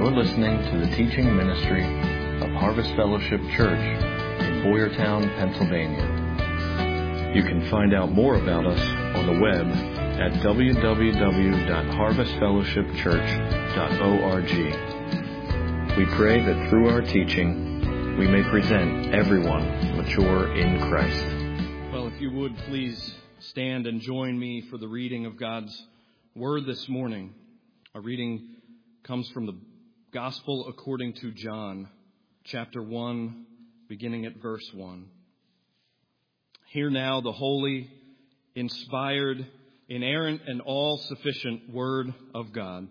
You're listening to the teaching ministry of Harvest Fellowship Church in Boyertown, Pennsylvania. You can find out more about us on the web at www.harvestfellowshipchurch.org. We pray that through our teaching, we may present everyone mature in Christ. Well, if you would please stand and join me for the reading of God's Word this morning. Our reading comes from the Gospel according to John, chapter 1, beginning at verse 1. Hear now the holy, inspired, inerrant, and all-sufficient Word of God.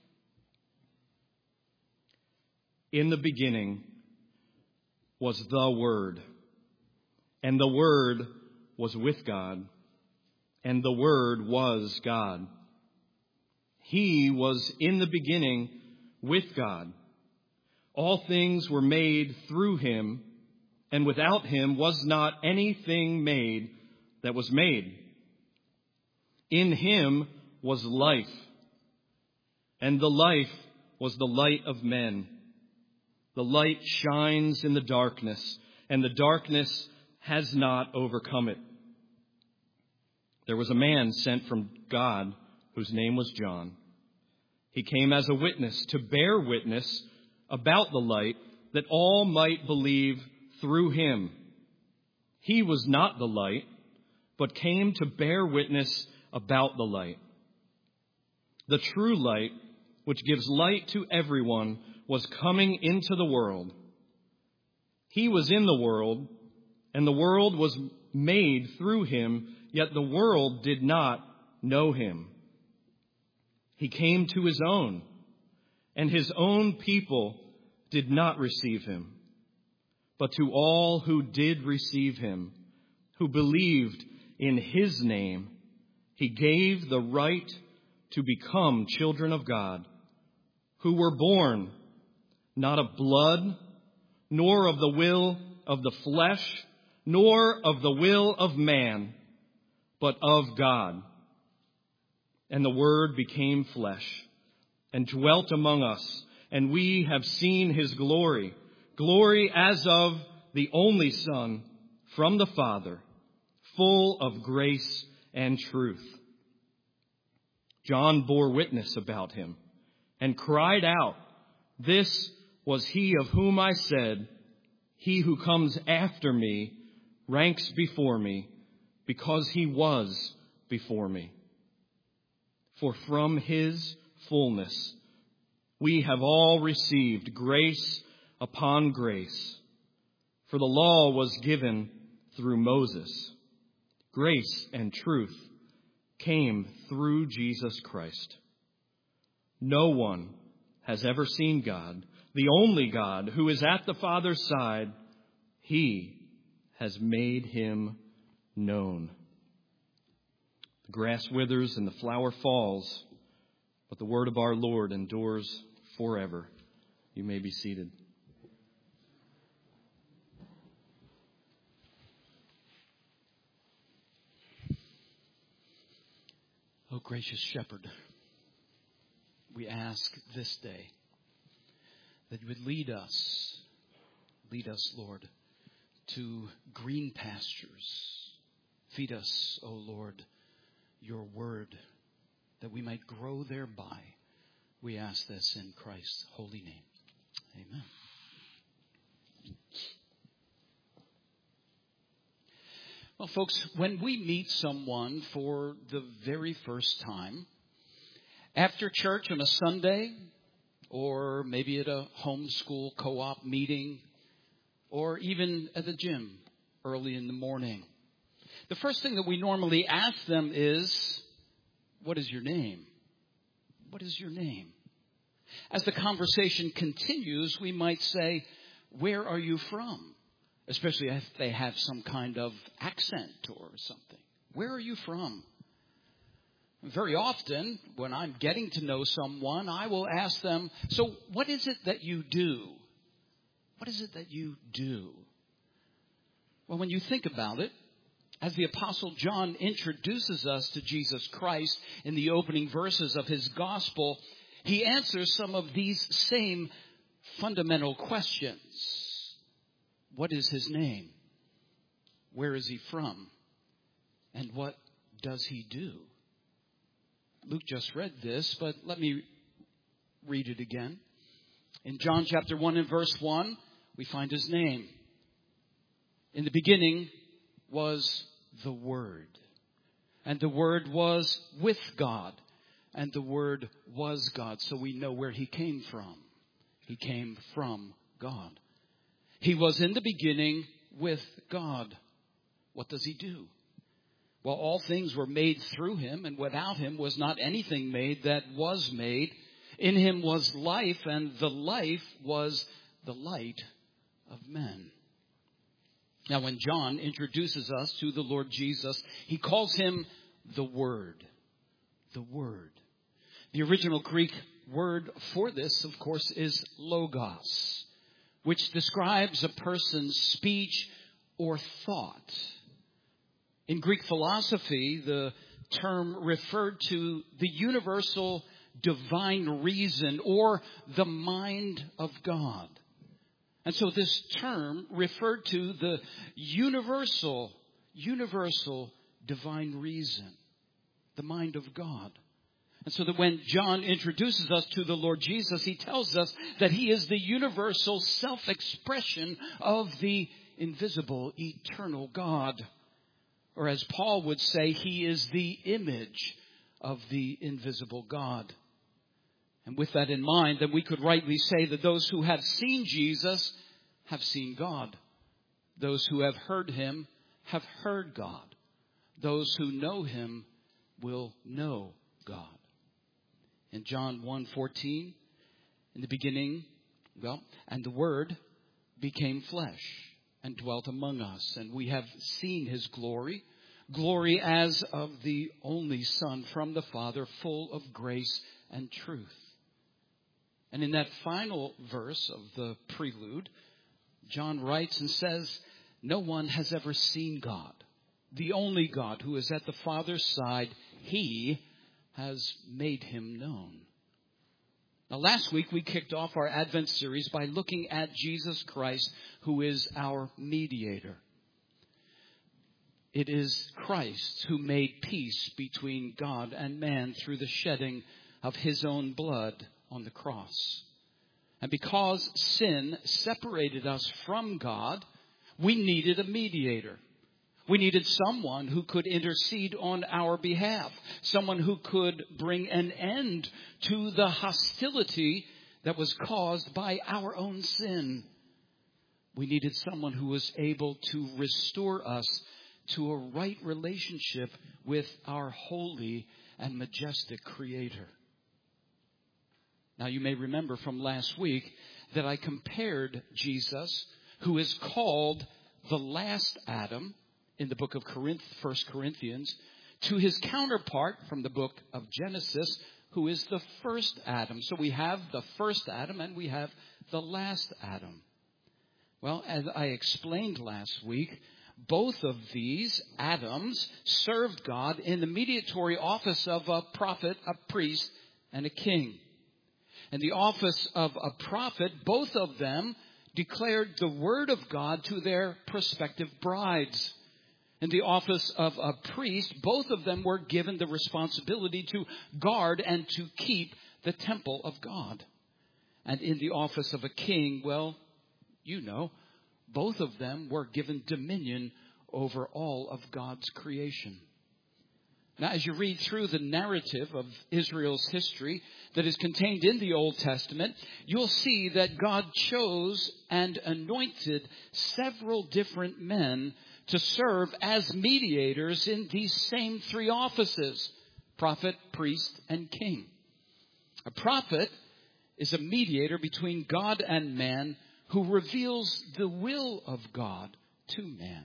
In the beginning was the Word, and the Word was with God, and the Word was God. He was in the beginning with God. All things were made through him, and without him was not anything made that was made. In him was life, and the life was the light of men. The light shines in the darkness, and the darkness has not overcome it. There was a man sent from God whose name was John. He came as a witness to bear witness about the light, that all might believe through him. He was not the light, but came to bear witness about the light. The true light, which gives light to everyone, was coming into the world. He was in the world, and the world was made through him, yet the world did not know him. He came to his own, and his own people did not receive him. But to all who did receive him, who believed in his name, he gave the right to become children of God, who were born not of blood, nor of the will of the flesh, nor of the will of man, but of God. And the Word became flesh and dwelt among us, and we have seen his glory, glory as of the only Son from the Father, full of grace and truth. John bore witness about him and cried out, "This was he of whom I said, 'He who comes after me ranks before me, because he was before me.' For from his fullness we have all received grace upon grace. For the law was given through Moses. Grace and truth came through Jesus Christ. No one has ever seen God, the only God who is at the Father's side. He has made him known." The grass withers and the flower falls, but the word of our Lord endures forever. You may be seated. Oh, gracious Shepherd, we ask this day that you would lead us, Lord, to green pastures. Feed us, O Lord, your word, that we might grow thereby. We ask this in Christ's holy name. Amen. Well, folks, when we meet someone for the very first time, after church on a Sunday, or maybe at a homeschool co-op meeting, or even at the gym early in the morning, the first thing that we normally ask them is, "What is your name? What is your name?" As the conversation continues, we might say, "Where are you from?" Especially if they have some kind of accent or something. "Where are you from?" Very often, when I'm getting to know someone, I will ask them, "So what is it that you do? What is it that you do?" Well, when you think about it, as the Apostle John introduces us to Jesus Christ in the opening verses of his gospel, he answers some of these same fundamental questions. What is his name? Where is he from? And what does he do? Luke just read this, but let me read it again. In John chapter 1 and verse 1, we find his name. In the beginning was the Word, and the Word was with God, and the Word was God. So we know where he came from. He came from God. He was in the beginning with God. What does he do? Well, all things were made through him, and without him was not anything made that was made. In him was life, and the life was the light of men. Now, when John introduces us to the Lord Jesus, he calls him the Word. The Word. The original Greek word for this, of course, is logos, which describes a person's speech or thought. In Greek philosophy, the term referred to the universal divine reason or the mind of God. And so this term referred to the universal divine reason, the mind of God. And so that when John introduces us to the Lord Jesus, he tells us that he is the universal self-expression of the invisible, eternal God. Or as Paul would say, he is the image of the invisible God. And with that in mind, then we could rightly say that those who have seen Jesus have seen God. Those who have heard him have heard God. Those who know him will know God. In John 1:14, in the beginning, and the Word became flesh and dwelt among us. And we have seen his glory as of the only Son from the Father, full of grace and truth. And in that final verse of the prelude, John writes and says, no one has ever seen God. The only God who is at the Father's side, he has made him known. Now, last week we kicked off our Advent series by looking at Jesus Christ, who is our mediator. It is Christ who made peace between God and man through the shedding of his own blood on the cross. And because sin separated us from God, we needed a mediator. We needed someone who could intercede on our behalf, someone who could bring an end to the hostility that was caused by our own sin. We needed someone who was able to restore us to a right relationship with our holy and majestic Creator. Now, you may remember from last week that I compared Jesus, who is called the last Adam in the book of 1 Corinthians, to his counterpart from the book of Genesis, who is the first Adam. So we have the first Adam and we have the last Adam. Well, as I explained last week, both of these Adams served God in the mediatory office of a prophet, a priest, and a king. In the office of a prophet, both of them declared the word of God to their prospective brides. In the office of a priest, both of them were given the responsibility to guard and to keep the temple of God. And in the office of a king, well, you know, both of them were given dominion over all of God's creation. Now, as you read through the narrative of Israel's history that is contained in the Old Testament, you'll see that God chose and anointed several different men to serve as mediators in these same three offices: prophet, priest, and king. A prophet is a mediator between God and man who reveals the will of God to man.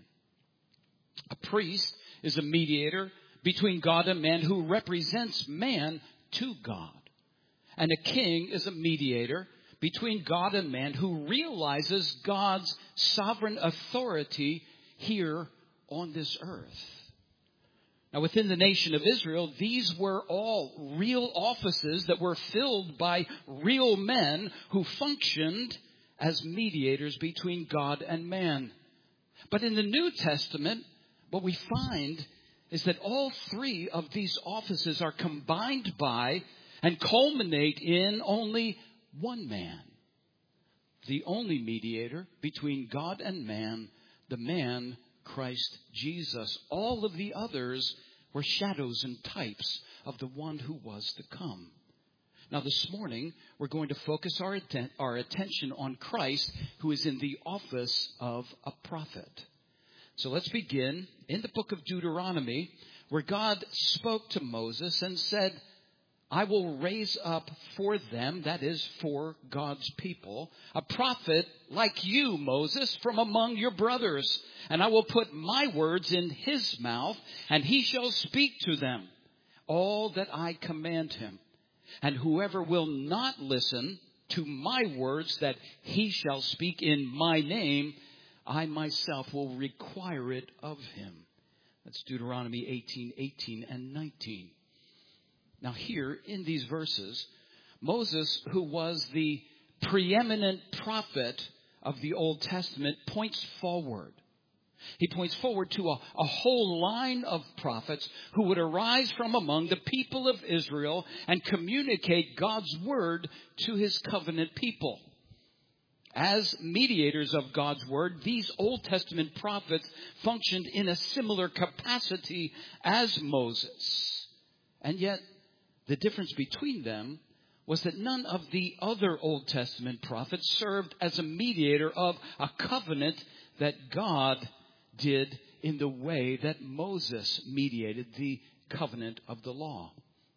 A priest is a mediator between God and man who represents man to God. And a king is a mediator between God and man who realizes God's sovereign authority here on this earth. Now, within the nation of Israel, these were all real offices that were filled by real men who functioned as mediators between God and man. But in the New Testament, what we find is that all three of these offices are combined by and culminate in only one man. The only mediator between God and man, the man Christ Jesus. All of the others were shadows and types of the one who was to come. Now this morning, we're going to focus our attention on Christ, who is in the office of a prophet. So let's begin in the book of Deuteronomy, where God spoke to Moses and said, I will raise up for them, that is, for God's people, a prophet like you, Moses, from among your brothers. And I will put my words in his mouth, and he shall speak to them all that I command him. And whoever will not listen to my words that he shall speak in my name, I myself will require it of him. That's Deuteronomy 18 and 19. Now here in these verses, Moses, who was the preeminent prophet of the Old Testament, points forward. He points forward to a whole line of prophets who would arise from among the people of Israel and communicate God's word to his covenant people. As mediators of God's word, these Old Testament prophets functioned in a similar capacity as Moses. And yet, the difference between them was that none of the other Old Testament prophets served as a mediator of a covenant that God did in the way that Moses mediated the covenant of the law.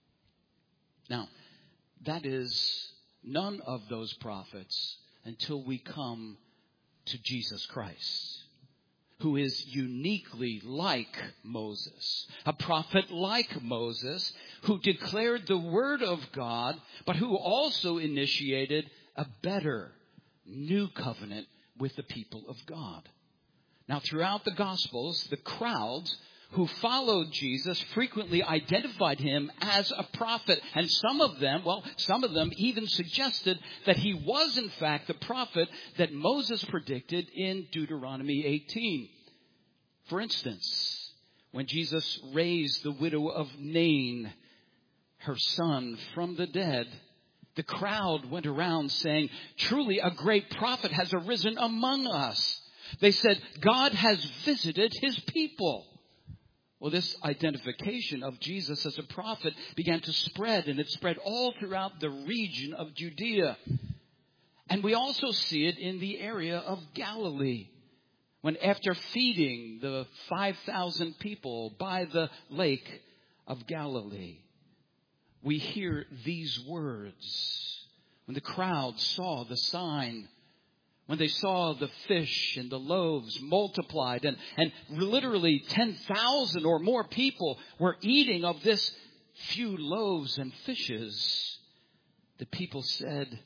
Now, that is none of those prophets until we come to Jesus Christ, who is uniquely like Moses, a prophet like Moses, who declared the word of God, but who also initiated a better new covenant with the people of God. Now, throughout the Gospels, the crowds who followed Jesus frequently identified him as a prophet. And some of them even suggested that he was in fact the prophet that Moses predicted in Deuteronomy 18. For instance, when Jesus raised the widow of Nain, her son, from the dead, the crowd went around saying, truly a great prophet has arisen among us. They said, God has visited his people. Well, this identification of Jesus as a prophet began to spread, and it spread all throughout the region of Judea. And we also see it in the area of Galilee, when after feeding the 5,000 people by the lake of Galilee, we hear these words. When the crowd saw the sign, when they saw the fish and the loaves multiplied, and literally 10,000 or more people were eating of this few loaves and fishes, the people said,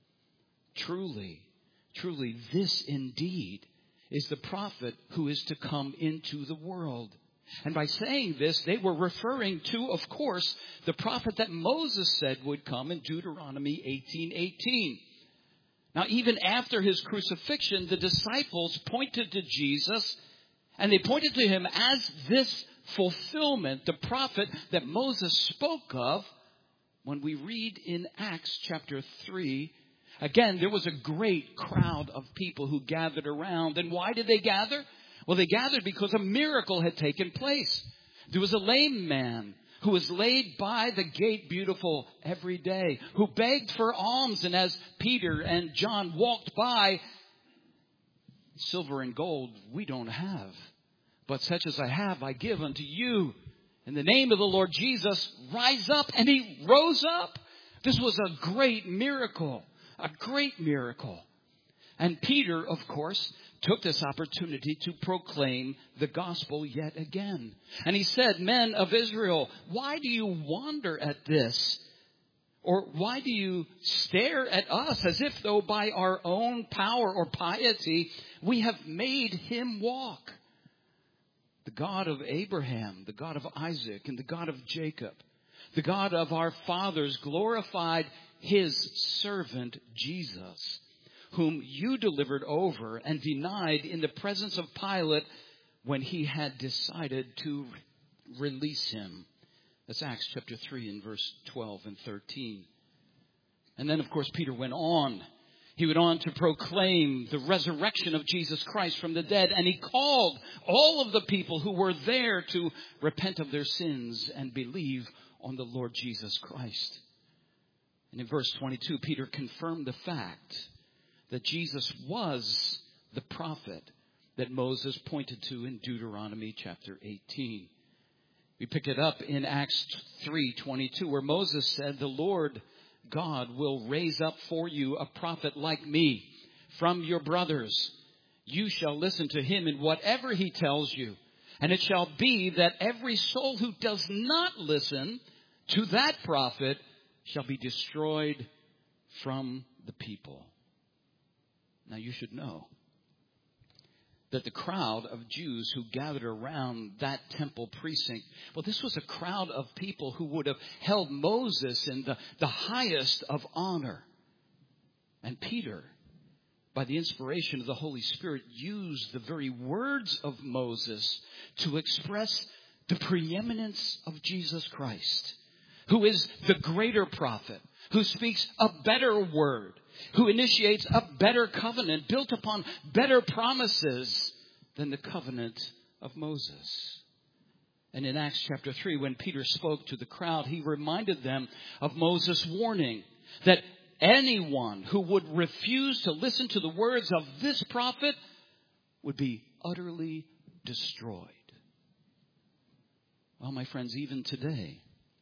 truly, this indeed is the prophet who is to come into the world. And by saying this, they were referring to, of course, the prophet that Moses said would come in Deuteronomy 18:18. Now, even after his crucifixion, the disciples pointed to Jesus, and they pointed to him as this fulfillment, the prophet that Moses spoke of. When we read in Acts chapter 3, again, there was a great crowd of people who gathered around. And why did they gather? Well, they gathered because a miracle had taken place. There was a lame man who was laid by the gate beautiful every day, who begged for alms. And as Peter and John walked by, silver and gold we don't have, but such as I have I give unto you. In the name of the Lord Jesus, rise up. And he rose up. This was a great miracle, a great miracle. And Peter, of course, took this opportunity to proclaim the gospel yet again. And he said, men of Israel, why do you wonder at this? Or why do you stare at us as if though by our own power or piety we have made him walk? The God of Abraham, the God of Isaac, and the God of Jacob, the God of our fathers, glorified his servant Jesus, whom you delivered over and denied in the presence of Pilate when he had decided to release him. That's Acts chapter 3 and verse 12 and 13. And then, of course, Peter went on. He went on to proclaim the resurrection of Jesus Christ from the dead. And he called all of the people who were there to repent of their sins and believe on the Lord Jesus Christ. And in verse 22, Peter confirmed the fact that Jesus was the prophet that Moses pointed to in Deuteronomy chapter 18. We pick it up in Acts 3:22, where Moses said, "The Lord God will raise up for you a prophet like me from your brothers. You shall listen to him in whatever he tells you. And it shall be that every soul who does not listen to that prophet shall be destroyed from the people." Now you should know that the crowd of Jews who gathered around that temple precinct, well, this was a crowd of people who would have held Moses in the highest of honor. And Peter, by the inspiration of the Holy Spirit, used the very words of Moses to express the preeminence of Jesus Christ, who is the greater prophet, who speaks a better word, who initiates a better covenant built upon better promises than the covenant of Moses. And in Acts chapter 3, when Peter spoke to the crowd, he reminded them of Moses' warning that anyone who would refuse to listen to the words of this prophet would be utterly destroyed. Well, my friends, even today,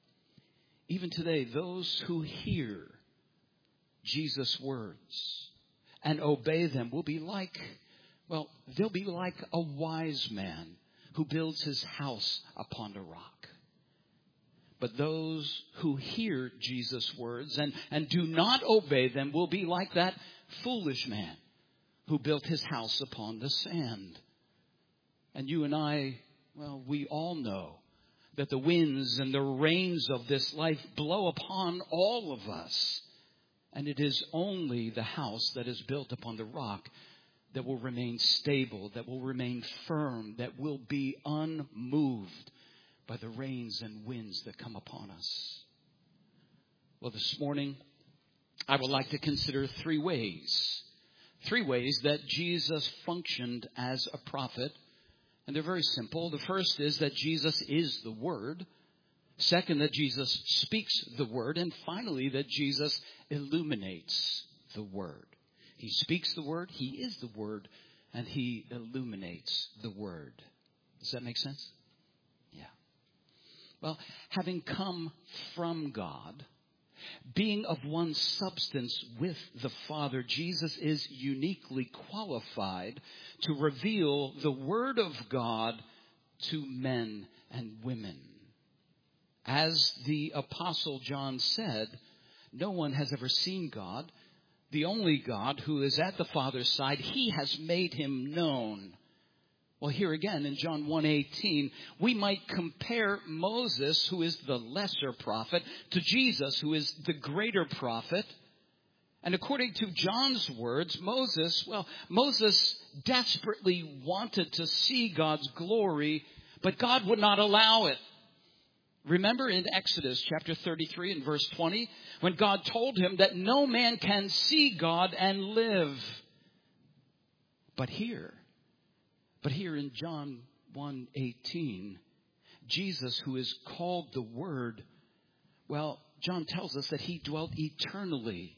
those who hear Jesus' words and obey them will be like, well, they'll be like a wise man who builds his house upon a rock. But those who hear Jesus' words and do not obey them will be like that foolish man who built his house upon the sand. And you and I, well, we all know that the winds and the rains of this life blow upon all of us. And it is only the house that is built upon the rock that will remain stable, that will remain firm, that will be unmoved by the rains and winds that come upon us. Well, this morning, I would like to consider three ways that Jesus functioned as a prophet. And they're very simple. The first is that Jesus is the Word. Second, that Jesus speaks the Word. And finally, that Jesus illuminates the Word. He speaks the Word, He is the Word, and He illuminates the Word. Does that make sense? Yeah. Well, having come from God, being of one substance with the Father, Jesus is uniquely qualified to reveal the Word of God to men and women. As the Apostle John said, no one has ever seen God. The only God who is at the Father's side, He has made Him known. Well, here again in John 1:18, we might compare Moses, who is the lesser prophet, to Jesus, who is the greater prophet. And according to John's words, Moses desperately wanted to see God's glory, but God would not allow it. Remember in Exodus chapter 33 and verse 20, when God told him that no man can see God and live. But here in John 1:18, Jesus, who is called the Word, well, John tells us that He dwelt eternally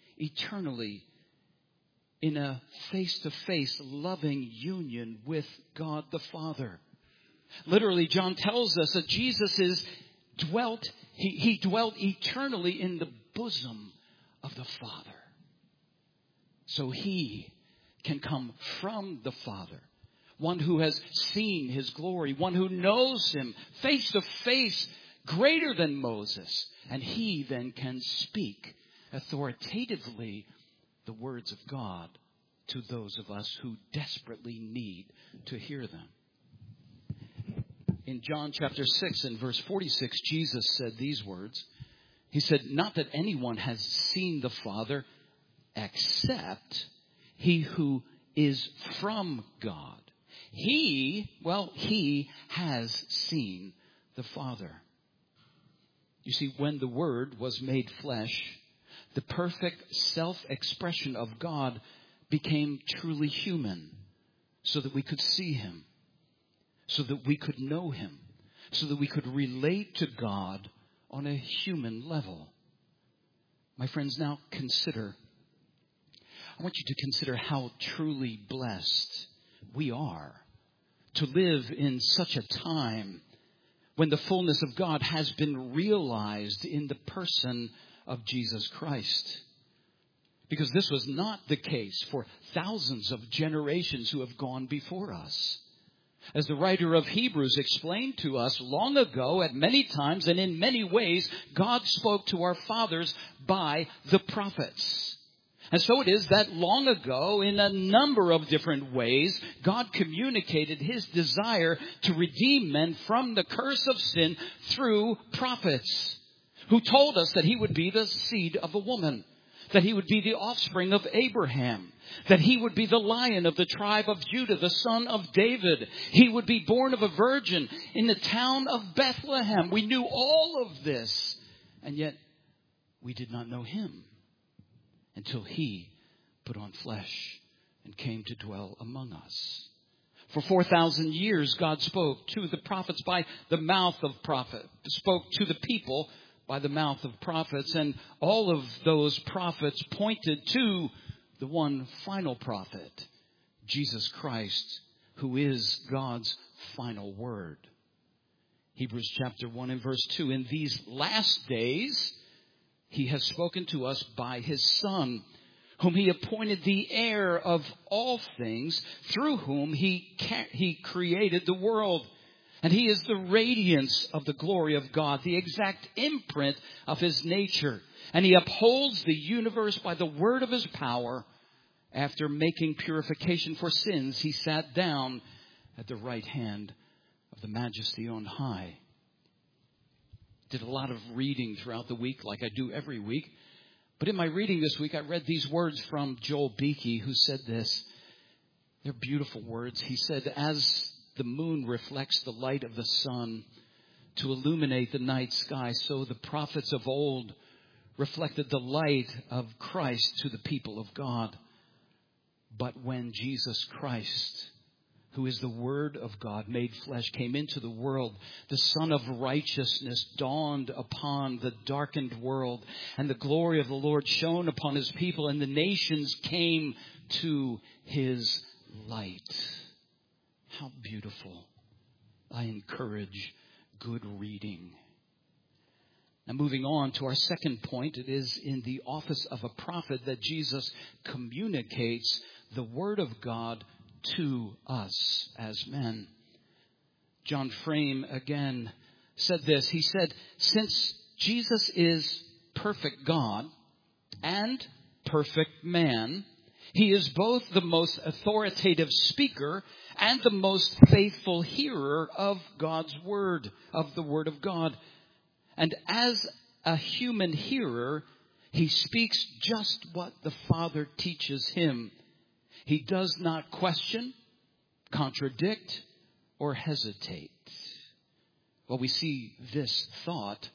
in a face-to-face loving union with God the Father. Literally, John tells us that Jesus dwelt eternally in the bosom of the Father. So He can come from the Father, one who has seen His glory, one who knows Him face to face, greater than Moses. And He then can speak authoritatively the words of God to those of us who desperately need to hear them. In John chapter 6 and verse 46, Jesus said these words. He said, "Not that anyone has seen the Father except he who is from God. He has seen the Father." You see, when the Word was made flesh, the perfect self-expression of God became truly human so that we could see Him, so that we could know Him, so that we could relate to God on a human level. My friends, now consider. I want you to consider how truly blessed we are to live in such a time when the fullness of God has been realized in the person of Jesus Christ. Because this was not the case for thousands of generations who have gone before us. As the writer of Hebrews explained to us long ago, at many times and in many ways, God spoke to our fathers by the prophets. And so it is that long ago, in a number of different ways, God communicated His desire to redeem men from the curse of sin through prophets who told us that He would be the seed of a woman, that He would be the offspring of Abraham, that He would be the Lion of the tribe of Judah, the Son of David. He would be born of a virgin in the town of Bethlehem. We knew all of this, and yet we did not know Him until He put on flesh and came to dwell among us. For 4,000 years, God spoke to the prophets by the mouth of prophets, spoke to the people by the mouth of prophets, and all of those prophets pointed to the one final prophet, Jesus Christ, who is God's final word. Hebrews chapter 1 and verse 2, "In these last days, He has spoken to us by His Son, whom He appointed the heir of all things, through whom He created the world. And He is the radiance of the glory of God, the exact imprint of His nature. And He upholds the universe by the word of His power. After making purification for sins, He sat down at the right hand of the Majesty on high." Did a lot of reading throughout the week, like I do every week. But in my reading this week, I read these words from Joel Beeke, who said this. They're beautiful words. He said, "As the moon reflects the light of the sun to illuminate the night sky, so the prophets of old reflected the light of Christ to the people of God. But when Jesus Christ, who is the Word of God made flesh, came into the world, the Son of Righteousness dawned upon the darkened world, and the glory of the Lord shone upon His people, and the nations came to His light." How beautiful. I encourage good reading. Now, moving on to our second point, it is in the office of a prophet that Jesus communicates the Word of God to us as men. John Frame again said this. He said, "Since Jesus is perfect God and perfect man, He is both the most authoritative speaker and the most faithful hearer of God's word, of the Word of God. And as a human hearer, He speaks just what the Father teaches Him. He does not question, contradict, or hesitate." Well, we see this thought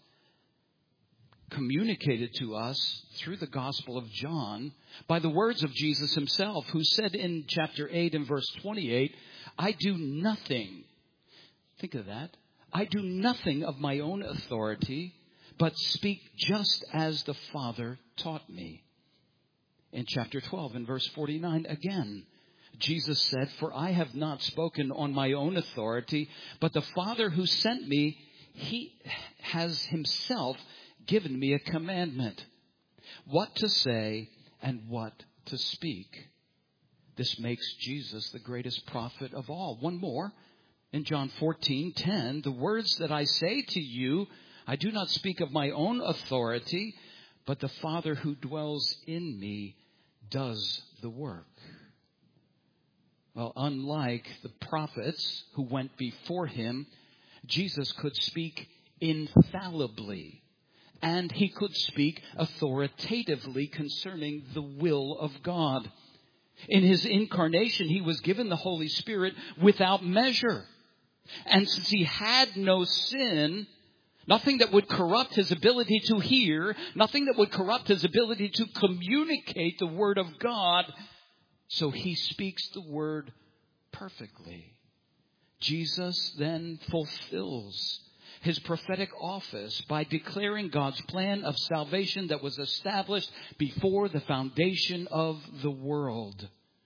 communicated to us through the Gospel of John by the words of Jesus Himself, who said in chapter 8 and verse 28, "I do nothing," think of that, "I do nothing of my own authority, but speak just as the Father taught me." In chapter 12 and verse 49 again, Jesus said, "For I have not spoken on my own authority, but the Father who sent me, He has Himself given me a commandment, what to say and what to speak." This makes Jesus the greatest prophet of all. One more. In John 14:10, "The words that I say to you, I do not speak of my own authority, but the Father who dwells in me does the work." Well, unlike the prophets who went before Him, Jesus could speak infallibly, and he could speak authoritatively concerning the will of God. In his incarnation, he was given the Holy Spirit without measure. And since he had no sin, nothing that would corrupt his ability to hear, nothing that would corrupt his ability to communicate the Word of God, so he speaks the Word perfectly. Jesus then fulfills his prophetic office by declaring God's plan of salvation that was established before the foundation of the world.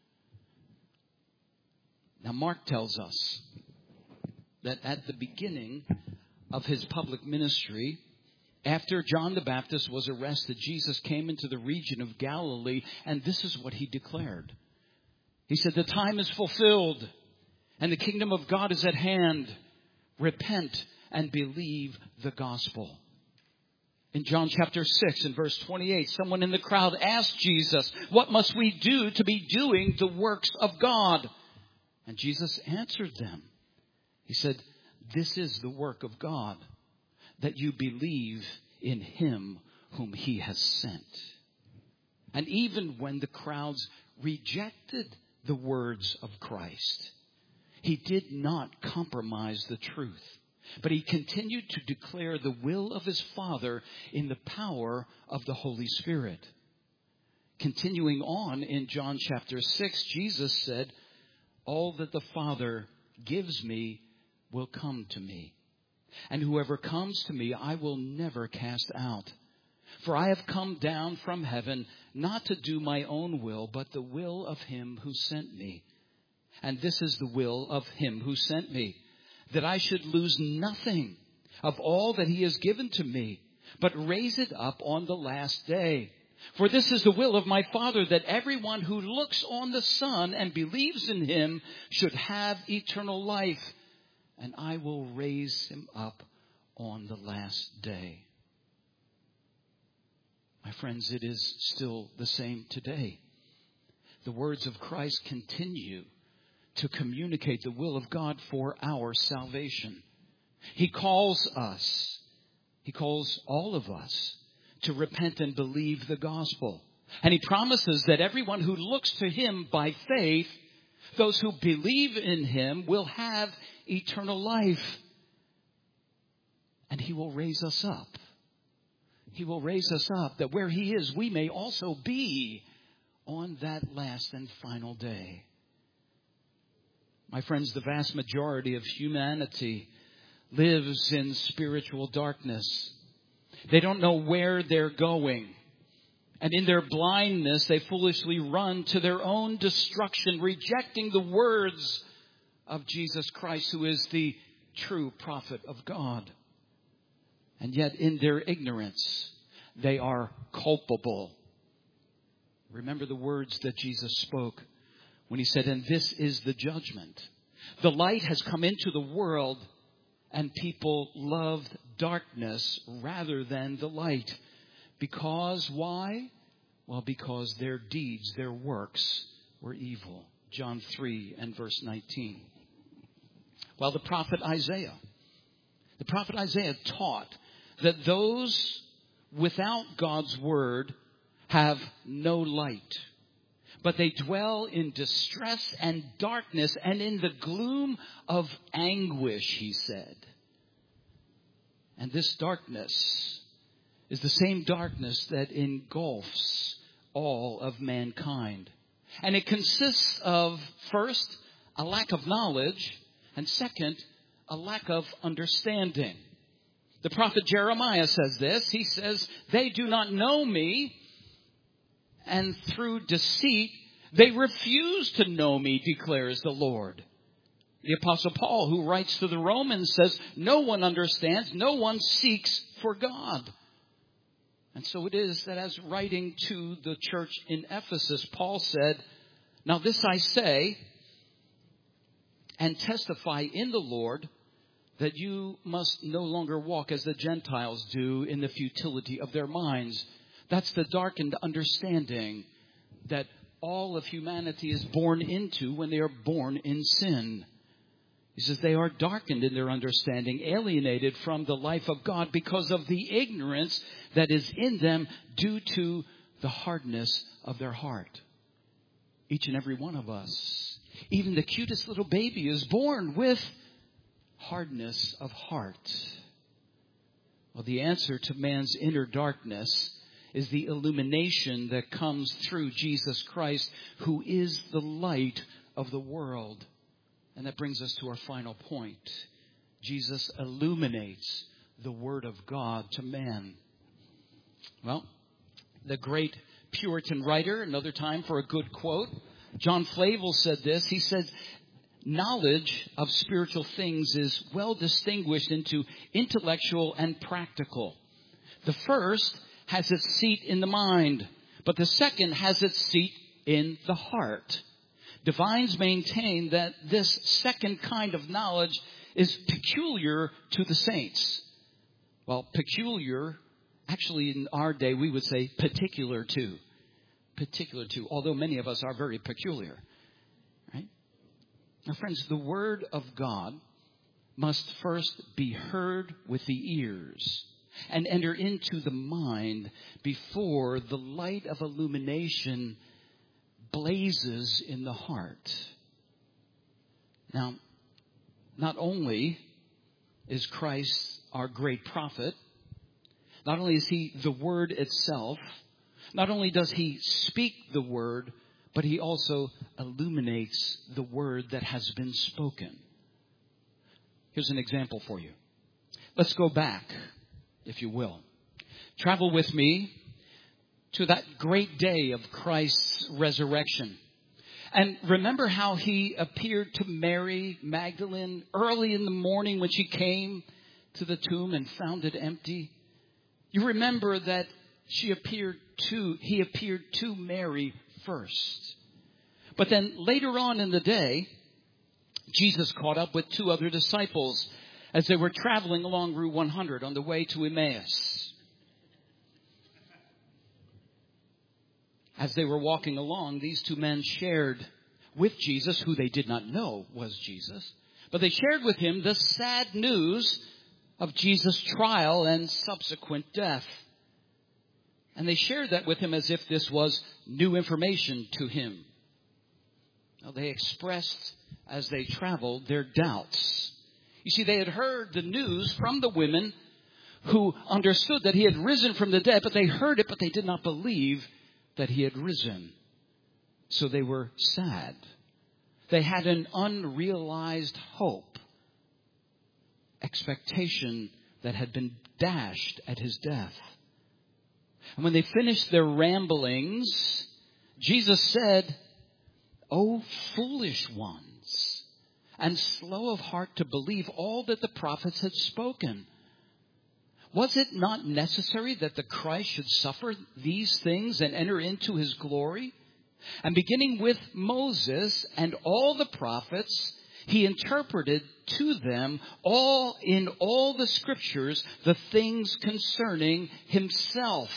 Now, Mark tells us that at the beginning of his public ministry, after John the Baptist was arrested, Jesus came into the region of Galilee, and this is what he declared. He said, "The time is fulfilled, and the kingdom of God is at hand. Repent and believe the gospel." In John chapter 6 and verse 28, someone in the crowd asked Jesus, "What must we do to be doing the works of God?" And Jesus answered them. He said, "This is the work of God, that you believe in him whom he has sent." And even when the crowds rejected the words of Christ, he did not compromise the truth, but he continued to declare the will of his Father in the power of the Holy Spirit. Continuing on in John chapter 6, Jesus said, "All that the Father gives me will come to me. And whoever comes to me, I will never cast out. For I have come down from heaven not to do my own will, but the will of him who sent me. And this is the will of him who sent me, that I should lose nothing of all that he has given to me, but raise it up on the last day. For this is the will of my Father, that everyone who looks on the Son and believes in him should have eternal life, and I will raise him up on the last day." My friends, it is still the same today. The words of Christ continue to communicate the will of God for our salvation. He calls us, he calls all of us to repent and believe the gospel. And he promises that everyone who looks to him by faith, those who believe in him, will have eternal life. And he will raise us up. He will raise us up that where he is, we may also be on that last and final day. My friends, the vast majority of humanity lives in spiritual darkness. They don't know where they're going. And in their blindness, they foolishly run to their own destruction, rejecting the words of Jesus Christ, who is the true prophet of God. And yet in their ignorance, they are culpable. Remember the words that Jesus spoke when he said, "And this is the judgment. The light has come into the world, and people loved darkness rather than the light." Because why? Well, because their deeds, their works were evil. John 3 and verse 19. Well, the prophet Isaiah taught that those without God's word have no light, but they dwell in distress and darkness and in the gloom of anguish, he said. And this darkness is the same darkness that engulfs all of mankind. And it consists of, first, a lack of knowledge, and second, a lack of understanding. The prophet Jeremiah says this. He says, "They do not know me, and through deceit they refuse to know me, declares the Lord." The Apostle Paul, who writes to the Romans, says, "No one understands, no one seeks for God." And so it is that as writing to the church in Ephesus, Paul said, "Now this I say and testify in the Lord, that you must no longer walk as the Gentiles do in the futility of their minds." That's the darkened understanding that all of humanity is born into when they are born in sin. He says they are darkened in their understanding, alienated from the life of God because of the ignorance that is in them due to the hardness of their heart. Each and every one of us, even the cutest little baby, is born with hardness of heart. Well, the answer to man's inner darkness is the illumination that comes through Jesus Christ, who is the light of the world. And that brings us to our final point. Jesus illuminates the Word of God to man. Well, the great Puritan writer, another time for a good quote, John Flavel said this. He said, knowledge of spiritual things is well distinguished into intellectual and practical. The first has its seat in the mind, but the second has its seat in the heart. Divines maintain that this second kind of knowledge is peculiar to the saints. Well, peculiar, actually in our day we would say particular to. Particular to, although many of us are very peculiar. Right? Now, friends, the Word of God must first be heard with the ears and enter into the mind before the light of illumination blazes in the heart. Now, not only is Christ our great prophet, not only is He the Word itself, not only does He speak the Word, but He also illuminates the Word that has been spoken. Here's an example for you. Let's go back, if you will. Travel with me to that great day of Christ's resurrection. And remember how He appeared to Mary Magdalene early in the morning when she came to the tomb and found it empty? You remember that He appeared to Mary first. But then later on in the day, Jesus caught up with two other disciples as they were traveling along Route 100 on the way to Emmaus. As they were walking along, these two men shared with Jesus, who they did not know was Jesus, but they shared with Him the sad news of Jesus' trial and subsequent death. And they shared that with Him as if this was new information to Him. Now, they expressed, as they traveled, their doubts. You see, they had heard the news from the women who understood that He had risen from the dead, but they heard it, but they did not believe that He had risen. So they were sad. They had an unrealized hope, expectation that had been dashed at His death. And when they finished their ramblings, Jesus said, "O foolish ones, and slow of heart to believe all that the prophets had spoken. Was it not necessary that the Christ should suffer these things and enter into His glory? And beginning with Moses and all the prophets, He interpreted to them all in all the scriptures the things concerning Himself."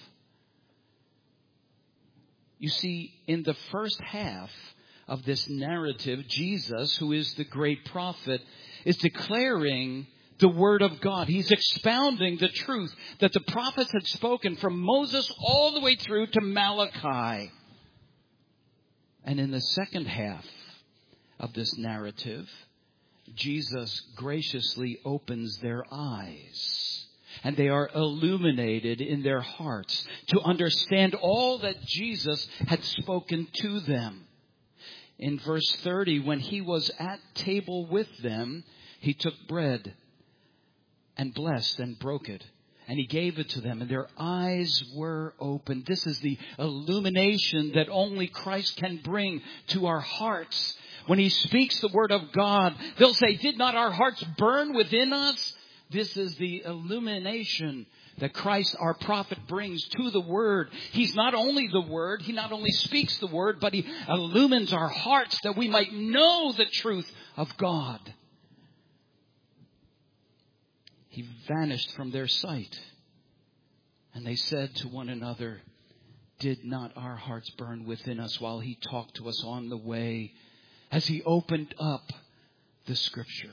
You see, in the first half of this narrative, Jesus, who is the great prophet, is declaring the Word of God. He's expounding the truth that the prophets had spoken from Moses all the way through to Malachi. And in the second half of this narrative, Jesus graciously opens their eyes, and they are illuminated in their hearts to understand all that Jesus had spoken to them. In verse 30, when He was at table with them, He took bread and blessed and broke it. And He gave it to them, and their eyes were opened. This is the illumination that only Christ can bring to our hearts. When He speaks the Word of God, they'll say, "Did not our hearts burn within us?" This is the illumination that Christ, our prophet, brings to the Word. He's not only the Word, He not only speaks the Word, but He illumines our hearts that we might know the truth of God. He vanished from their sight. And they said to one another, "Did not our hearts burn within us while He talked to us on the way?" As He opened up the Scripture.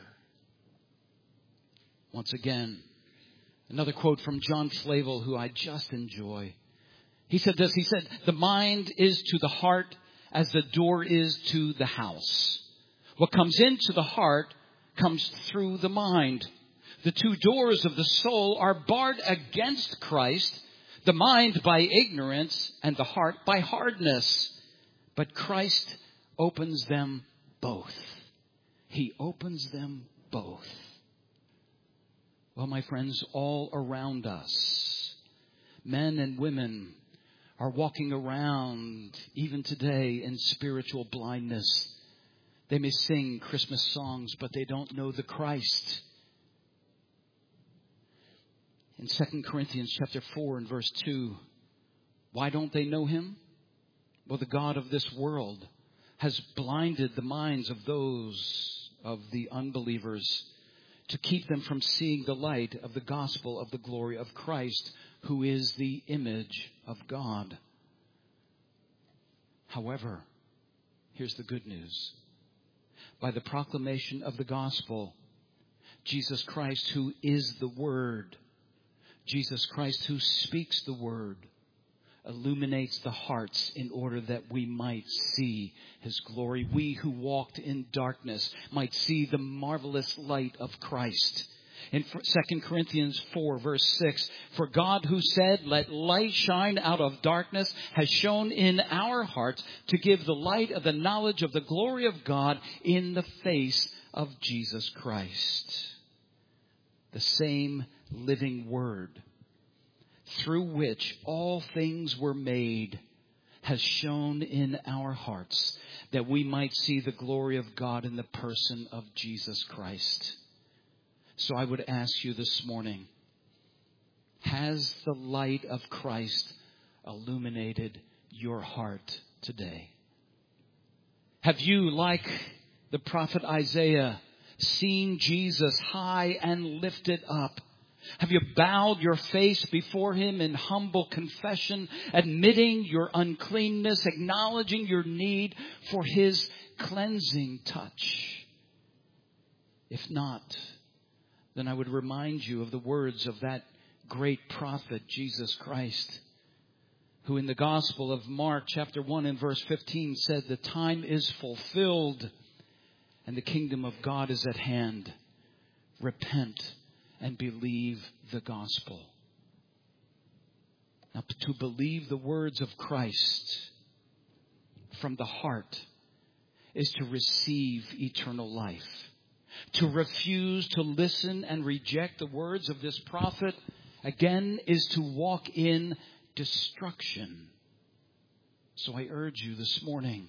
Once again, another quote from John Flavel, who I just enjoy. He said this, he said, "The mind is to the heart as the door is to the house. What comes into the heart comes through the mind. The two doors of the soul are barred against Christ, the mind by ignorance and the heart by hardness. But Christ opens them both." He opens them both. Well, my friends, all around us, men and women are walking around, even today, in spiritual blindness. They may sing Christmas songs, but they don't know the Christ. In 2 Corinthians chapter 4 and verse 2, why don't they know Him? Well, the God of this world has blinded the minds of those of the unbelievers to keep them from seeing the light of the gospel of the glory of Christ, who is the image of God. However, here's the good news. By the proclamation of the gospel, Jesus Christ, who is the Word, Jesus Christ, who speaks the Word, illuminates the hearts in order that we might see His glory. We who walked in darkness might see the marvelous light of Christ. In 2 Corinthians 4 verse 6, "For God who said, 'Let light shine out of darkness,' has shone in our hearts to give the light of the knowledge of the glory of God in the face of Jesus Christ." The same living Word, through which all things were made, has shone in our hearts that we might see the glory of God in the person of Jesus Christ. So I would ask you this morning, has the light of Christ illuminated your heart today? Have you, like the prophet Isaiah, seen Jesus high and lifted up? Have you bowed your face before Him in humble confession, admitting your uncleanness, acknowledging your need for His cleansing touch? If not, then I would remind you of the words of that great prophet, Jesus Christ, who in the Gospel of Mark chapter 1 and verse 15 said, "The time is fulfilled and the kingdom of God is at hand. Repent and believe the gospel." Now, to believe the words of Christ from the heart is to receive eternal life. To refuse to listen and reject the words of this prophet, again, is to walk in destruction. So I urge you this morning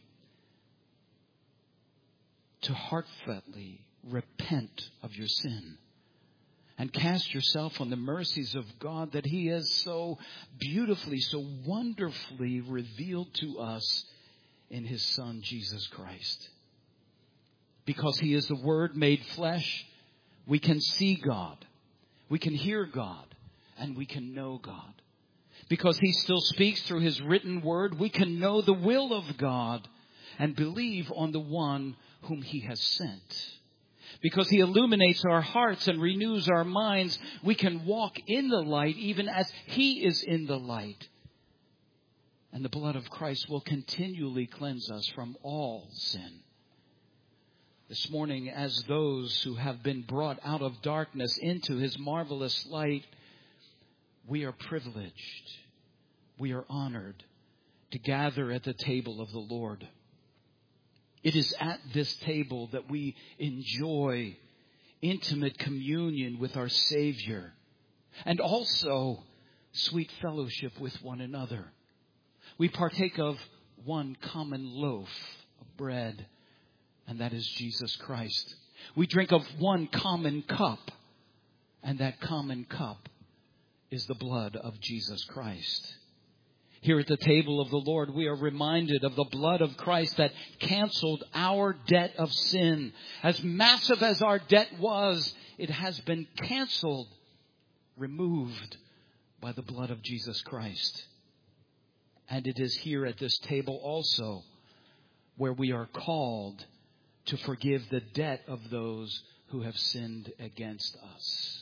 to heartfully repent of your sin and cast yourself on the mercies of God that He has so beautifully, so wonderfully revealed to us in His Son, Jesus Christ. Because He is the Word made flesh, we can see God, we can hear God, and we can know God. Because He still speaks through His written Word, we can know the will of God and believe on the one whom He has sent. Because He illuminates our hearts and renews our minds, we can walk in the light even as He is in the light. And the blood of Christ will continually cleanse us from all sin. This morning, as those who have been brought out of darkness into His marvelous light, we are privileged, we are honored to gather at the table of the Lord. It is at this table that we enjoy intimate communion with our Savior and also sweet fellowship with one another. We partake of one common loaf of bread, and that is Jesus Christ. We drink of one common cup, and that common cup is the blood of Jesus Christ. Here at the table of the Lord, we are reminded of the blood of Christ that canceled our debt of sin. As massive as our debt was, it has been canceled, removed by the blood of Jesus Christ. And it is here at this table also where we are called to forgive the debt of those who have sinned against us.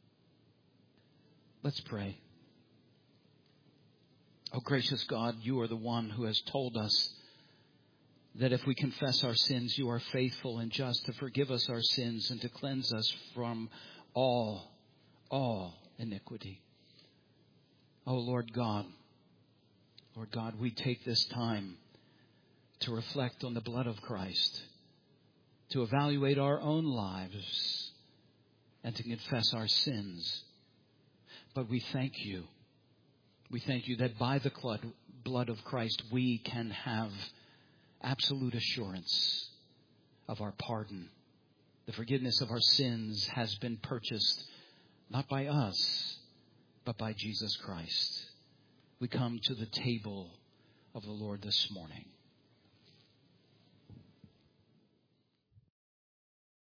Let's pray. Oh, gracious God, you are the one who has told us that if we confess our sins, you are faithful and just to forgive us our sins and to cleanse us from all iniquity. Oh, Lord God, we take this time to reflect on the blood of Christ, to evaluate our own lives, and to confess our sins. But we thank you. We thank you that by the blood of Christ, we can have absolute assurance of our pardon. The forgiveness of our sins has been purchased not by us, but by Jesus Christ. We come to the table of the Lord this morning.